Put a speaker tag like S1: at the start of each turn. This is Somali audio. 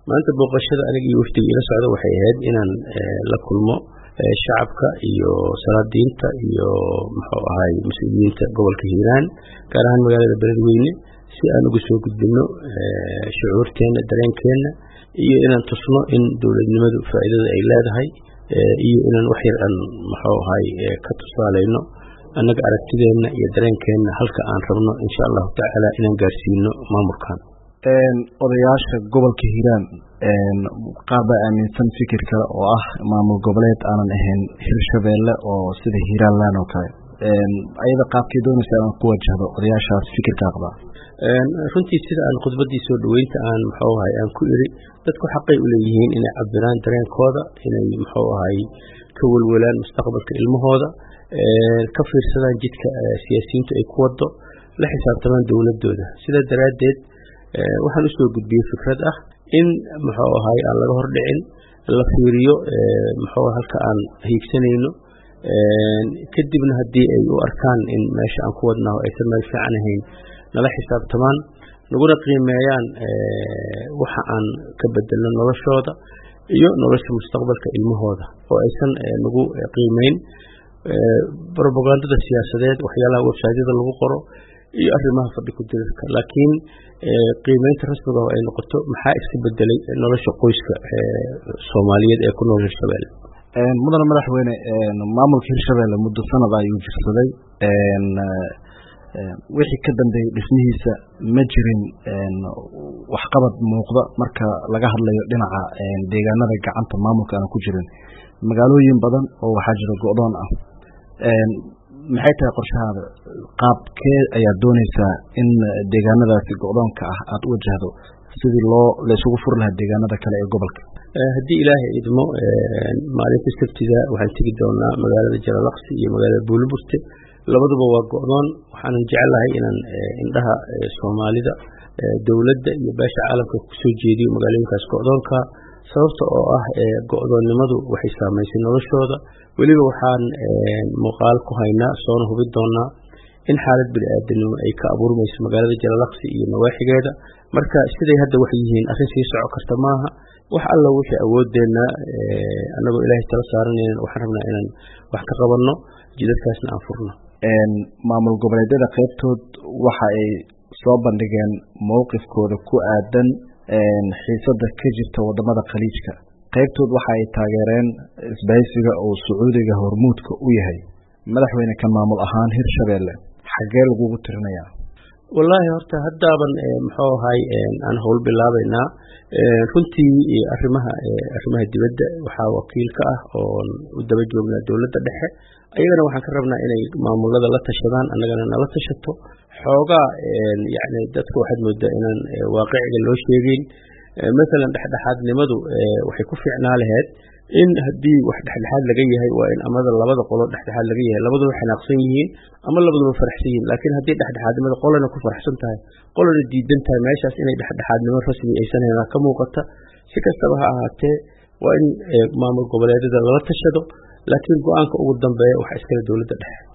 S1: maanta booqashada aniga iyo wafdiga ila socda waxay ahayd inaan la kulmo shacabka iyo salaadiinta iyo muxuu ahay mas'uuliyiinta gobolka Hiiraan gaar ahaan magaalada Beledweyne si aan ugu soo gudbino shucuurteena dareenkeena iyo inaan tusno in dawladnimadu faa'iidada ay leedahay iyo inaan wax yar aan muxuu ahay ka tusaaleyno annaga aragtideena iyo dareenkeena halka aan rabno insha Allah taala inaan gaarsiino maamulkan
S2: odayaasha gobolka Hiiraan qaab aaminsan fikir kale oo ah maamul goboleed aanan ahayn Hirshabeelle oo sida Hiiraan oo kale ayada qaabkii doonaysa aan ku wajahdo odayaashaas fikirka qaba
S1: runtii sida aan khudbadii soo dhaweynta aan muxuu ahay aan ku iri dadku xaqay u leeyihiin inay cabiraan dareenkooda inay muxuu ahay ka walwalaan mustaqbalka ilmahooda ka fiirsadaan jidka siyaasiyiintu ay ku wado la xisaabtamaan dawladooda sida daraadeed waxaan u soo gudbiyay fikrad ah in muxuu ahay aan laga hor dhicin la fiiriyo muxuu halka aan hiigsanayno kadibna hadii ay u arkaan in meesha aan ku wadnaa ay meel fiican ahayn nala xisaabtamaan naguna qiimeeyaan waxa aan ka bedelno noloshooda iyo nolosha mustaqbalka ilmahooda oo aysan nagu qiimeyn propagandada siyaasadeed waxyaalaha website-yada lagu qoro iyo arrimaha fadhi ku dirka laakiin qiimeynta rasmiga ah ay noqoto maxaa iska bedelay nolosha qoyska Soomaaliyeed ee ku nool Hirshabeelle
S2: mudane madaxweyne maamulka Hirshabeelle muddo sanad ayuu jirsaday wixii ka dambeeyay dhismihiisa ma jirin wax qabad muuqda marka laga hadlayo dhinaca deegaanada gacanta maamulka aan ku jirin magaalooyin badan oo waxa jira go'doon ah maxay tahay qorshahaada qaabkee ayaa doonaysaa in deegaanadaasi go'doonka ah aad u wajahdo sidii la isugu fur lahaa deegaanada kale ee gobolka
S1: haddii ilaahay idmo maalinta sabtida waxaan tegi doonaa magaalada Jalalaqsi iyo magaalada Buuliburte labaduba waa go'doon waxaan jecelahay inaan indhaha Soomaalida dawladda iyo beesha caalamka ku soo jeediyo magaalooyinkaas go'doonka sababta oo ah go'doonnimadu waxay saameysay noloshooda waliba waxaan muuqaal ku haynaa soo hubin doonaa in xaalad bini'aadanimo ay ka abuurmayso magaalada Jalalaqsi iyo nawaaxigeeda marka siday hadda wax yihiin arrin sii socon karta maaha wax alla wixii awoodeena anagoo Ilaahay tala saaranayna waxaan rabnaa inaan wax ka qabanno jidadkaasna aan furno
S2: maamul goboleedyada qaybtood waxa ay soo bandhigeen mowqifkooda ku aadan xiisada ka jirta wadamada khaliijka qaybtood waxa ay taageereen isbahaysiga oo Sacuudiga hormuudka u yahay madaxweyne kan maamul ahaan Hirshabeelle xagee lagu tirinayaa
S1: wallahi horta hadaaban muxuu ahay aan howl bilaabaynaa runtii arrimaha dibadda waxa wakiil ka ah oo u daba joognaa dawladda dhexe ayagana waxaan ka rabnaa inay maamulada la tashadaan annagana nala tashato xoogaa yani dadka waxaad moodaa inaan waaqiciga loo sheegayn مثلا dhexdhexaadnimadu waxay ku fiicnaa lahayd in hadii wax dhexdhexaad laga yahay waa in amada labada qolo dhexdhexaad laga yahay labadu waxay xanaaqsan yihiin ama labadu faraxsan yihiin laakiin hadii dhexdhexaadnimada qolana ku faraxsan tahay qolana diidan tahay meeshaas inay dhexdhexaadnimo rasmi aysan helaan ka muuqata si kastaba ha ahaatee waa in maamul goboleedyada lala tashado laakiin go'aanka ugu dambeeya waxa iskala dawladda dhexe